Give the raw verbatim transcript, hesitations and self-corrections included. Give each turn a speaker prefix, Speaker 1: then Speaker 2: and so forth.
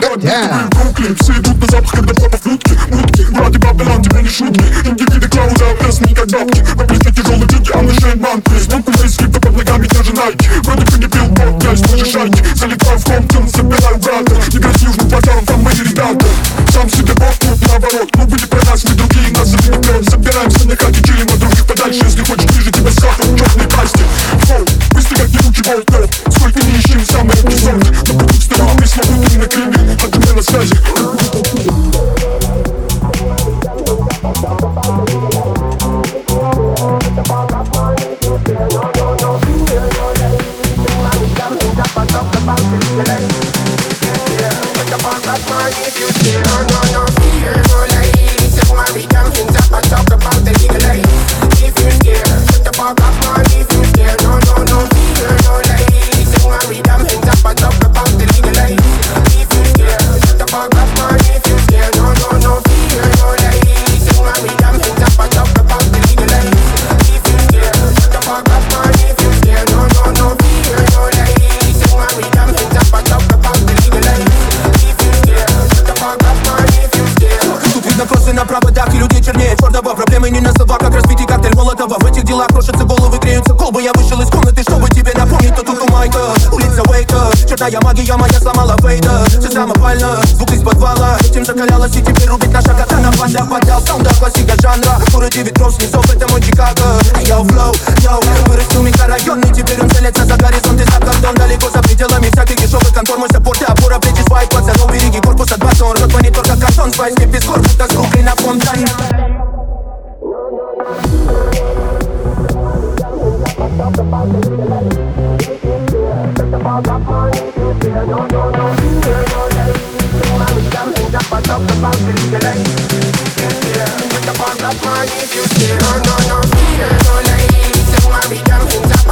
Speaker 1: Yeah. Бруклин, все идут на запах, когда папа в лютке. Мутки, брат и Бабилан, тебе не шутки. Индивиды Клауда, опасные как бабки. На плече тяжелые деньги, а мы шейн манты. Стопы здесь скрипта под ногами, даже найки. Вроде бы не пил бот, я из той же шайки. Залетаю в Комптон, забираю брата. Играть с южным пожаром, там мои ребята. Сам себе бог, тут наоборот. Ну были про нас, мы другие, нас заведут. Собираемся на хате, чилим от других подальше. Если хочешь ближе, тебя схватывают черные пасти. Фоу, быстро как ебучий болтов. Сколько не ищем, самый эпизод. На пути встаю, пресловутый на крыле. А ты мне на связи.
Speaker 2: If you still no, no, no fear, no lies. Don't worry, damn things up and talk about the legal life. If you're scared, shut the fuck up, man. If you're scared, no, no, no fear, no lies. Don't worry, damn things up and talk about the legal life. If you're scared, shut the fuck up, man. If you're scared, no, no, no fear, no lies. Don't worry, damn things up and talk about the legal life. If you're scared, shut the fuck up, man. If you're scared, no, no, no fear, no lies. Don't worry, damn things up and talk about the legal life. Тут видно кроссы на проводах и людей чернее черного. Проблемы не на словах, как разбитый коктейль Молотова. В этих делах крошатся головы, греются колбы. Я вышел из комнаты, чтобы тебе напомнить, кто тут у Майка. Улица Уэйка, черная магия моя сломала Вейда. Все самопально, звук из подвала. Этим закалялась и теперь рубит наша катана. В бандах поддал саунда, классика жанра. В городе ветров снизов, это мой Чикаго. Йоу, флоу, йоу, вырастил микрорайонный. Теперь он целится за горизонт и за кордон. Далеко за пределами всяких дешевых контор. Мой саппорт и опора, плечи свайп. Пацанов береги корпуса два тонн. Рот монитор как картон, спайс, не пескор, будто с круглей на фонтане. If you still, no, no, fear, no lies. Don't worry, damn things up.